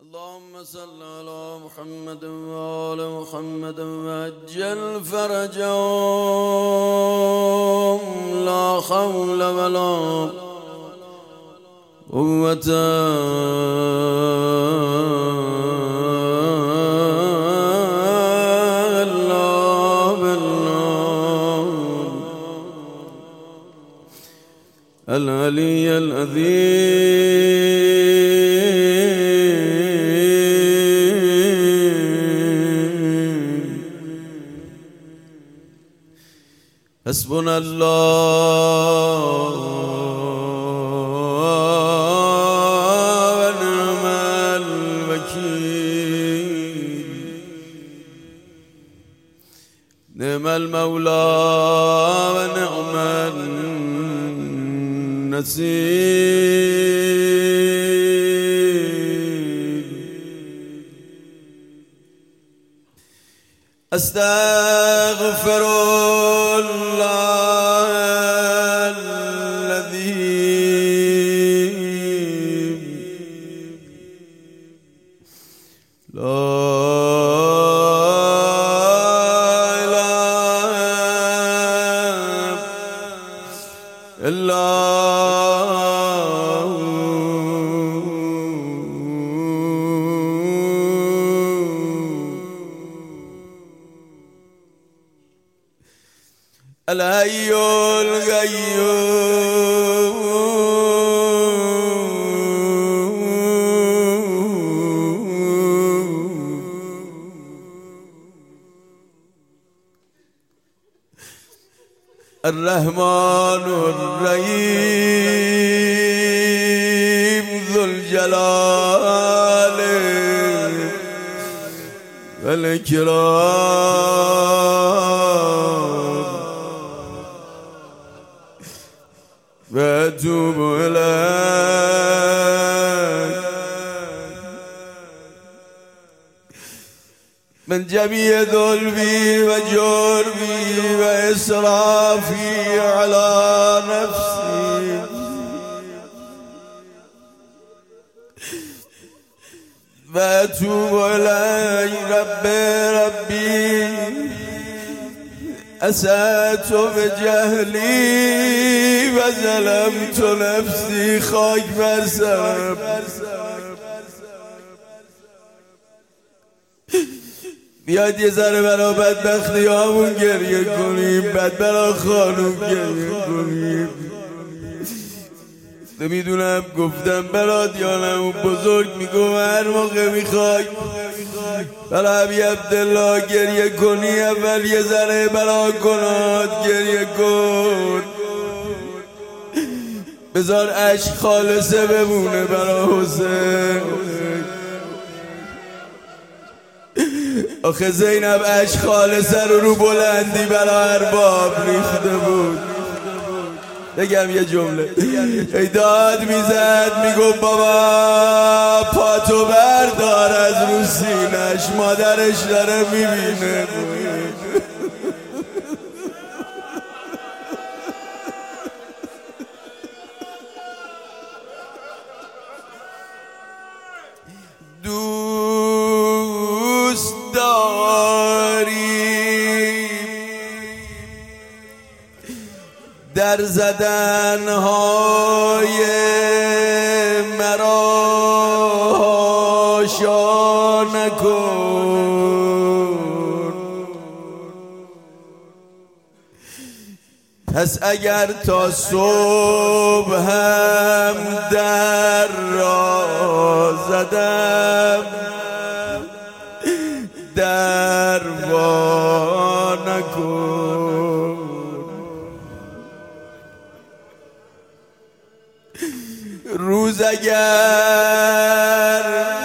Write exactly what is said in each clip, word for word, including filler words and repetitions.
اللهم صل على محمد وآل محمد وعجل فرجهم لا حول ولا قوة إلا بالله العلي العظيم. حسبنا الله ونعم الوكيل، نعم المولى ونعم النصير. أستغفر الله العظيم لا إله إلا الحي القيوم الرحمن الرحيم ذو الجلال والإكرام، وأتوب إليك من جميع ذنبي وجرمي وإسرافي على نفسي، وأتوب إليك ربي ربي أسأت بجهلي وظلمت نفسي خاك بر سرم. بیاید یه ذره برا بدبختی هامون گریه کنیم، بد برا خانوم گریه کنیم. نمیدونم گفتم برات یا نه، اون بزرگ میگو هر موقع میخوای برا عبی عبدالله گریه کنی اول یه ذره برا گناهات گریه کن، بذار عشق خالصه بمونه برا حسین. آخه زینب عشق خالصه رو رو بلندی برا ارباب ریخته بود. بگم یه جمله ای داد میزد میگو بابا پاتو بردار از رو سینش، مادرش داره میبینه. دوست داری در زدن های مرا حاشا نکن، پس اگر تا صبح هم در را زدم در وا نکن. روز اگر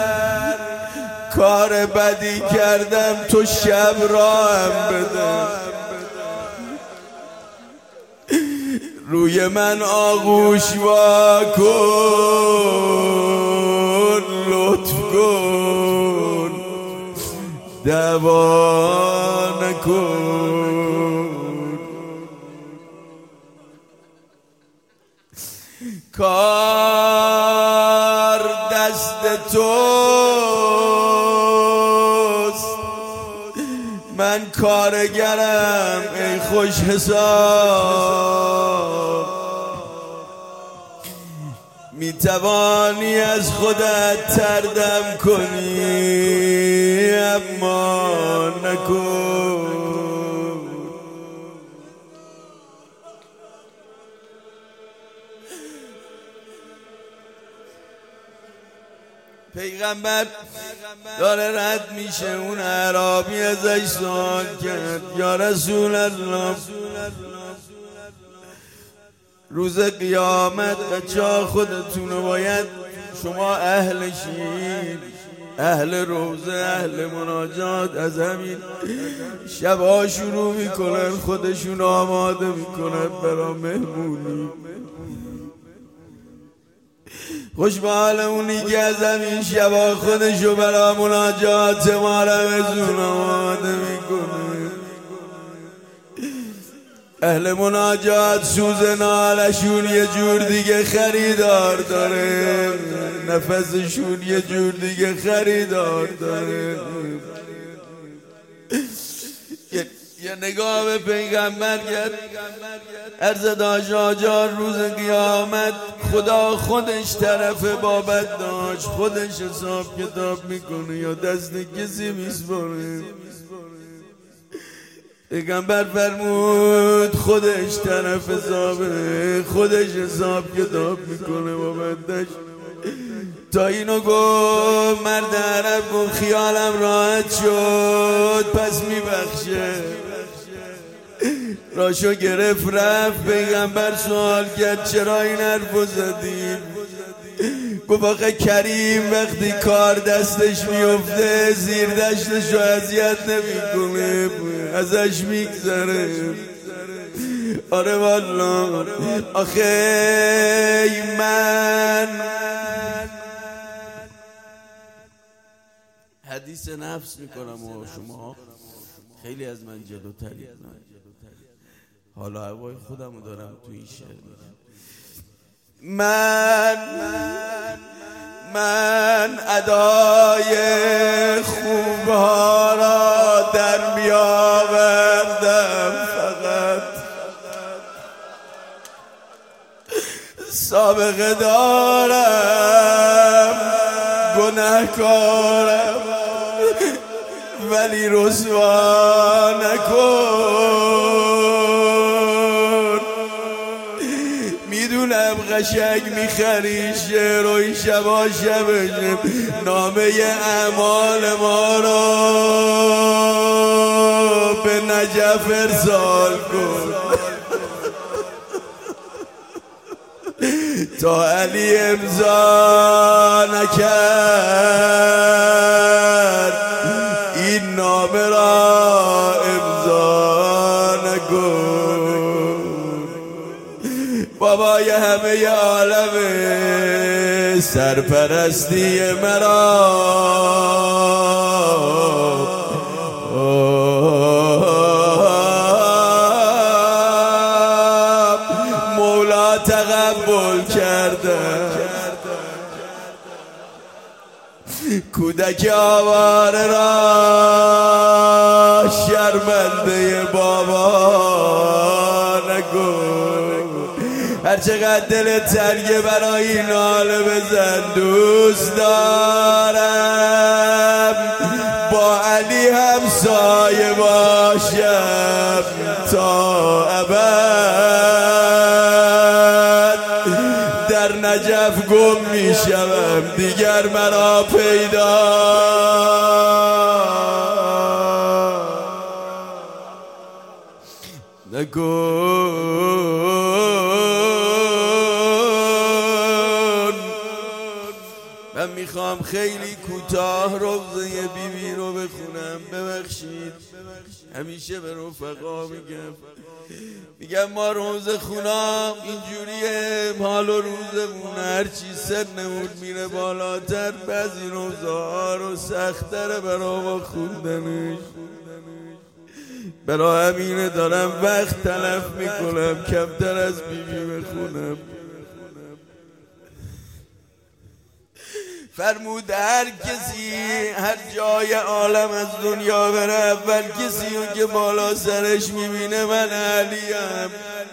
کار بدی کردم تو شب را هم بده، روی من آغوش وا کن، لطف کن دعوا نکن. کار دست دست توست، من کارگرم ای خوش حساب. می توانی از خودت تردم کنی اما نکن. پیغمبر داره رد میشه، اون اعرابی ازش سوال کرد یا رسول الله، روز قیامت بچه خودتونو باید شما اهلشین، اهل روزه، اهل مناجات، از همین شبها شروع میکنن خودشون آماده میکنن برای مهمونی. خوش به حال اونی که از همین شبا خودشو برای مناجات ما رمزون آماده میکنه. اهل مناجات سوز نالشون یه جور دیگه خریدار داره، نفسشون یه جور دیگه خریدار داره. یه نگاه به پیغمبر کرد، عرض داشت آجار روز قیامت خدا خودش طرف بابت داشت، خودش حساب کتاب میکنه یا دست کسی میسپاره. پیغمبر فرمود خودش طرف حسابه، خودش حساب کتاب میکنه بابتش. تا اینو گفت مرد عرب گفت خیالم راحت شد پس میبخشه. راشو گرفت رفت، پیغمبر سوال کرد چرا این حرفو زدیم؟ گفت آخه کریم وقتی کار دستش میفته زیر دشتشو اذیت نمیکنه، ازش میگذره. آره والله آخه من حدیث نفس میکنم و شما خیلی از من جلوترید. حالا هوای خودم رو دارم تو این شعر میگم. من من ادای خوبها را در میآوردم، فقط سابقه دارم، گناهکارم، ولی رسوا نکن. میدونم قشنگ میخری شعر و این شبا شبشه، نامه اعمال ما را به نجف ارسال کن تا علی امضا نکرد این نامه را امضا نکن. بابای همه عالم سرپرستی مرا مولا تقبل کرده. کودک آواره را شرمنده بابا نکن. هر چقدر دل تنگه برای این حال بزن، دوست دارم با علی همسایه باشم تا ابد. در نجف گم می شوم دیگر مرا پیدا نکن. من میخوام خیلی کوتاه روزه بیبی رو بخونم، ببخشید. همیشه به رفقا میگم میگم ما روز خونام اینجوریه، حال و روزمون هرچی سنمون میره بالاتر بعضی روزها رو سختره برای ما خوندنش. برای همینه دارم وقت تلف میکنم کمتر از بیبی بخونم. فرمود هر کسی هر جای عالم از دنیا بره اول کسی اون که بالا سرش میبینه من علیم.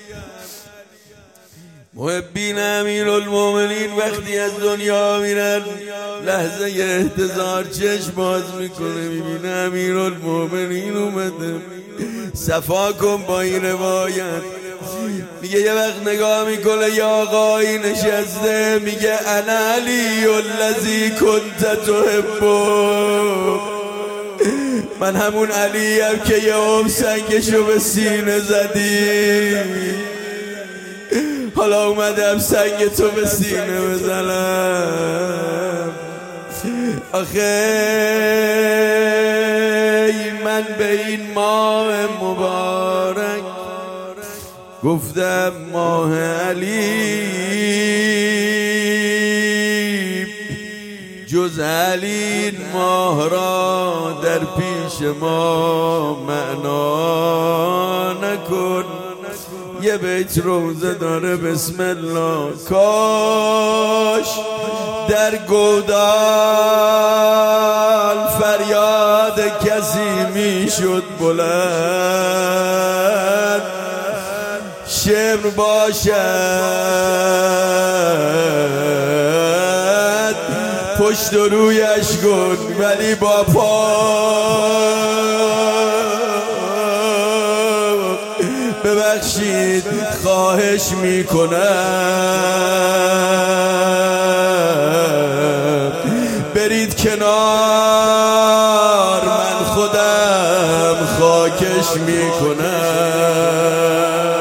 محبین امیرالمومنین وقتی از دنیا میرن لحظه احتضار چشم باز میکنه میبینه امیرالمومنین اومده. صفا کن با این روایت. میگه یه وقت نگاه میکنه یا آقایی نشسته میگه انا علی الذی کنت تحبه، من همون علیم که یه عمر سنگشو به سینه زدی، حالا اومدم سنگ تو به سینه بزنم. آخه من به این ماه مبارک گفتم ماه علی، جز علی این ماه را در پیش ما معنا نکن. یه بیت روزه داره بسم الله. کاش در گودال فریاد کسی میشد بلند، شعر باشد پشت و رویش کن ولی با پا. ببخشید خواهش میکنم برید کنار من خودم خاکش میکنم،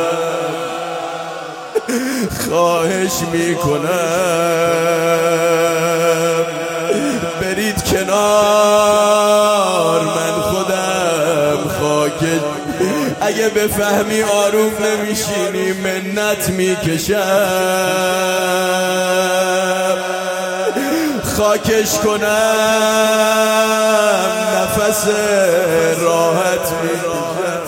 خواهش میکنم برید کنار من خودم خاکش. اگه بفهمی آروم نمیشینی منت میکشم، خاکش کنم نفس راحت میکشم.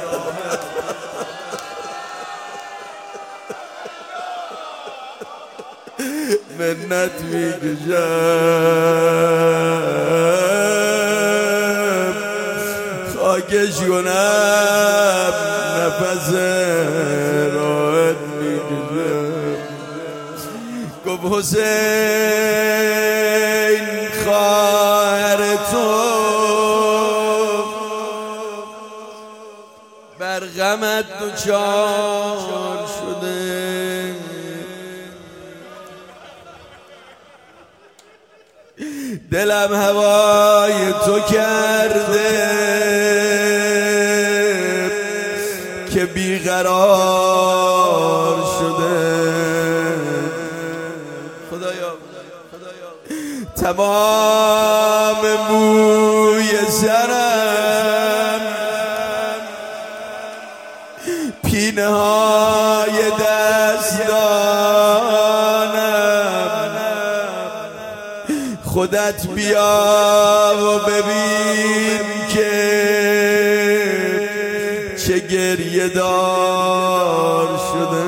منت میکشم، خاکش کنم نفس راحت میکشم. گفت حسین خواهر تو بر غمت دوچار شده، دلم هوای تو کرده که بیقرار شده. خدایا تمام موی سرم پینه های دستانم، خودت بیا و ببین که چه گریه دار شده.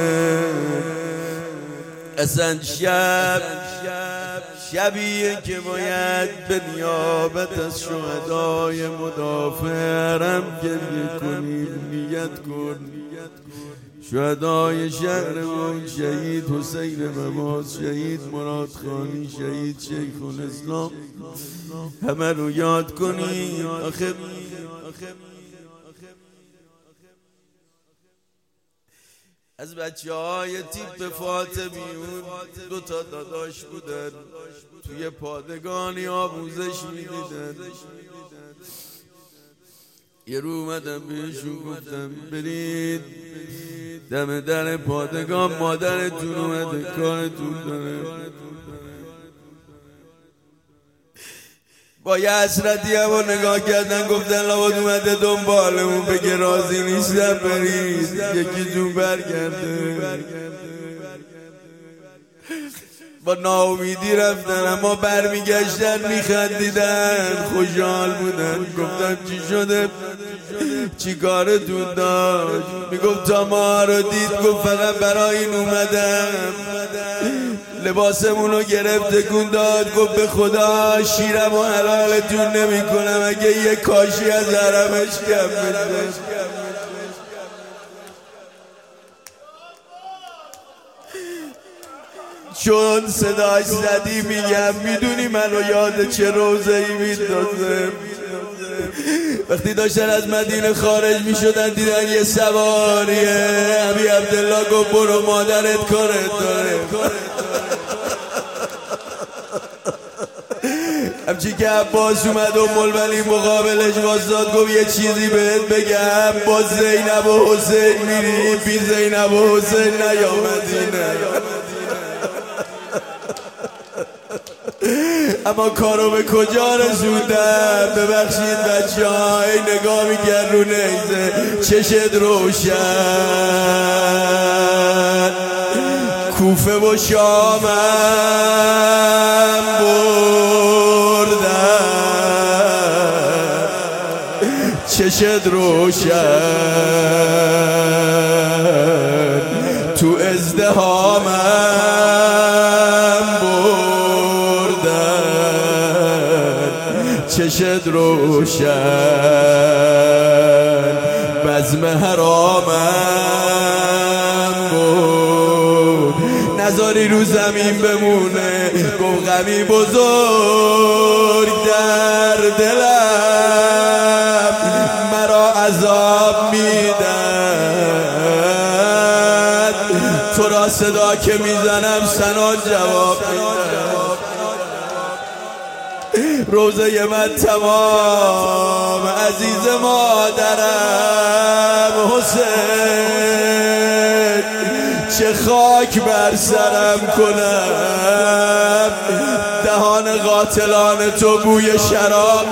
اصلا شب شبیه که باید به نیابت از شهدای مدافع حرم گریه کنیم. نیت کن شهدای شهرمون، شهید حسین مماس، شهید مراد خانی، شهید شیخ الاسلام، همه رو یاد کنی. آخه از بچه های تیپ فاطمیون دو تا داداش بودن، توی پادگانی آموزش میدیدن. یه رو اومدم بهشون گفتم برید دم در پادگان، مادرتون اومده کارتون داره. با یه حسرتی هم نگاه کردن گفتن لابد اومده دنبالمون بگه راضی نیستم برید یکی جون برگرده. با ناامیدی رفتن اما برمیگشتن میخندیدن خوشحال بودن. گفتم چی شده؟ چی کارتون داشت؟ میگفت تا ما رو دید گفت فقط برای این اومدم لباسمونو گرفت تکون داد، گفت به خدا شیرم و حلالتون نمی کنم اگه یه کاشی از حرمش کم بشه. چون صداش زدی میگم میدونی منو یاد چه روزه‌ای میندازه؟ وقتی داشتن از مدینه خارج میشدن دیدن یه سواریه. ابی عبدالله گفت برو مادرت کارت داره. همچی که عباس اومد و مولوی مقابلش واساد گفت یه چیزی بهت بگم، با زینب و حسین میری، بی زینب و حسین نیا مدینه. اما کارو به کجا رسوندم؟ ببخشید بچه ها، ای نگاه میکرد رو نیزه، چشت روشن، کوفه و شامم بردن، چشت روشن، تو ازدهامم چشت روشن، بزم حرامم بود، نذاری رو زمین بمونه. گفت غمی بزرگ در دلم مرا عذاب میدن، تو را صدا که میزنم سنا جواب میدن. روزه من تمام، عزیز مادرم حسین، چه خاک بر سرم کنم، دهان قاتلان تو بوی شراب.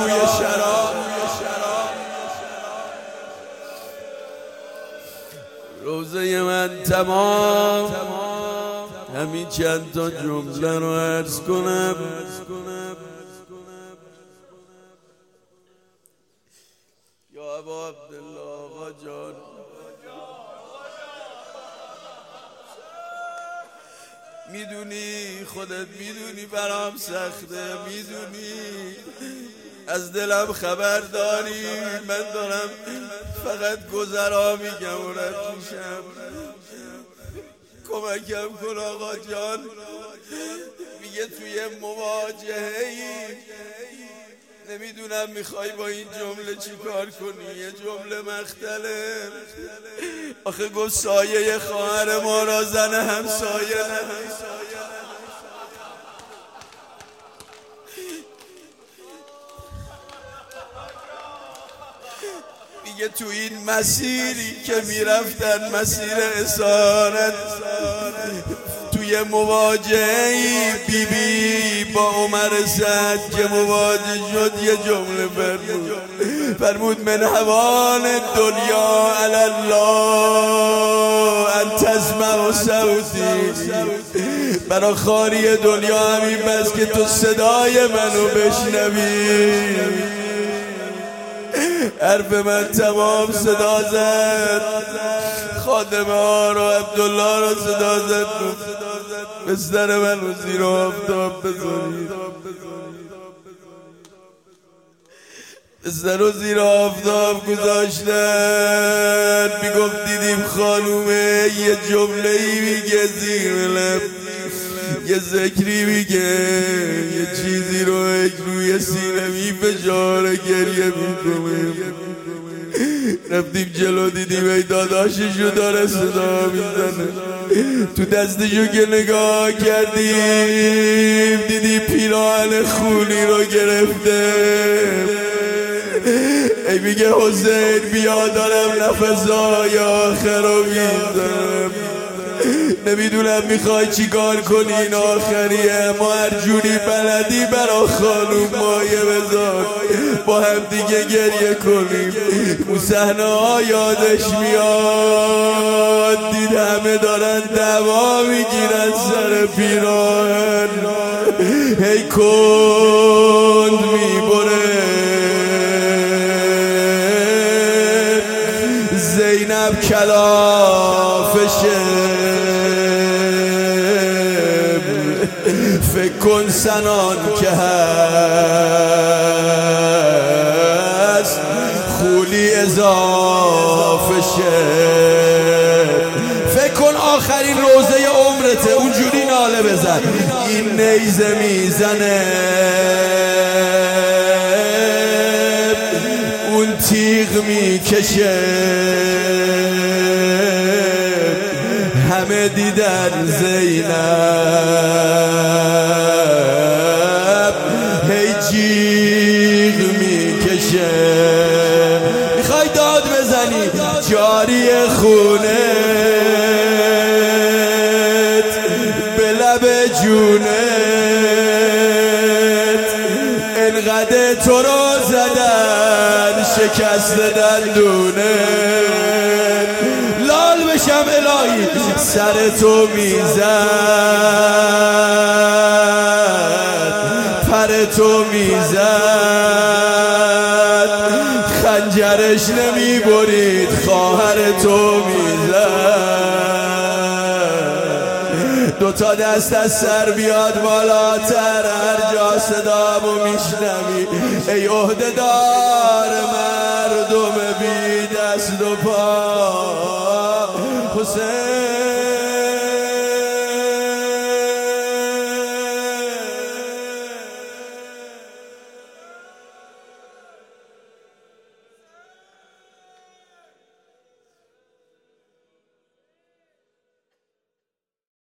روزه من تمام، همین چند تا جمله رو عرض کنم. یا ابا عبدالله آقا جان، میدونی، خودت میدونی برام سخته، میدونی، از دلم خبر داری، من دارم فقط گذرا میگم و رد میشم. کمکم کن آقا جان. میگه توی مواجهه‌ای نمیدونم میخوای با این جمله چی کار کنی، یه جمله مختله. آخه گفت سایه خواهر ما را زن همسایه نه. میگه تو این مسیری که میرفتن، مسیر اسارت، توی مواجهی بی بی با عمر سعد که مواجه شد یه جمله فرمود، فرمود من هوان دنیا علی الله ان تسمع صوتی، برا خاری دنیا همین بس که تو صدای منو بشنوی. حرف من تمام صدا زد، خادمه ها رو عبدالله رو صدا زد، بستر من رو زیر آفتاب بذارید، بستر رو زیر آفتاب گذاشتن. میگفت دیدیم خانومه یه جمله ای میگه زیر لب، یه ذکری میگه، یه چیزی رو روی سینه میفشاره، گریه میکنه. رفتیم جلو دیدیم ای داداششو داره صدا میزنه، تو دستشو که نگاه کردیم دیدی پیراهن خونی رو گرفته. ای میگه حسین بیا دارم نفسای آخر رو میزنم، نمیدونم میخوای چی کار کنی، این آخریه، ما هر جوری بلدی برا خانوم مایه بذار، با هم دیگه گریه کنیم. اون صحنه ها یادش میاد، دید همه دارن دعوا میگیرن سر پیراهن، هی کند میبره. زینب کلافشه زنان که هست خولی اضافه شه. فکر کن آخرین روزه عمرته اونجوری ناله بزن، این نیزه میزنه اون تیغ میکشه، همه دیدن زینب هی جیغ میکشه. میخوای داد بزنی جاری خونت به لب جونت، انقدر تو رو زدن شکست دندونت، لال بشم الهی سر تو میزد، پر تو میزد، خنجرش نمیبرید خواهر تو میزد. دوتا دست از سر بیاد بالاتر، هر جا صدامو میشنوی ای عهده دار مردم بی دست و پا. حسین